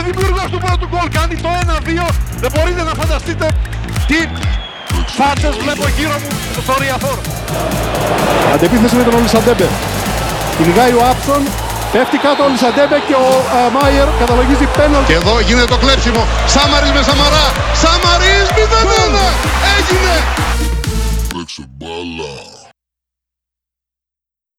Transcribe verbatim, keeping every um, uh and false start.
δημιουργός του πρώτου γκολ κάνει το ένα δύο. Δεν μπορείτε να φανταστείτε τι φάτσες βλέπω γύρω μου στο Ριαφόρ. Αντεπίθεση με τον Ολισαντέμπε. Κυνηγάει ο Άψον, πέφτει κάτω ο Ολισαντέμπε και ο α, Μάιερ καταλογίζει πέναλτι. Και εδώ γίνεται το κλέψιμο. Σάμαρης με Σαμαρά. Σαμαρής μηδέν ένα. Έγινε. Παίξε μπάλα.